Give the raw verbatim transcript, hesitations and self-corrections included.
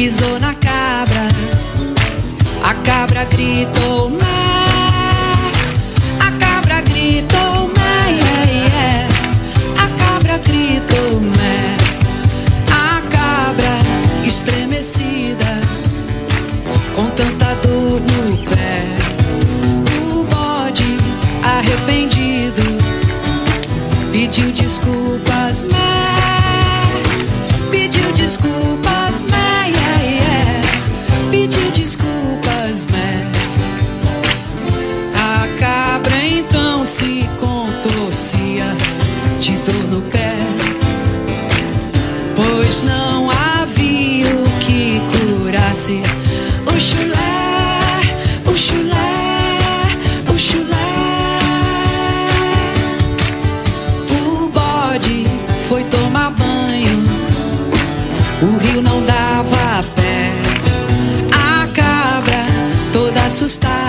pisou na cabra, a cabra gritou mé, a cabra gritou mé, yeah, yeah. A cabra gritou mé, a cabra estremecida, com tanta dor no pé. O bode arrependido pediu desculpas, mé, pediu desculpas, mé, yeah, yeah. Pediu desculpas, mé. A cabra então se contorcia de dor no pé, pois não havia o que curasse o chulé, o chulé, o chulé. O bode foi tomar banho, o rio não dava pé. A cabra toda assustada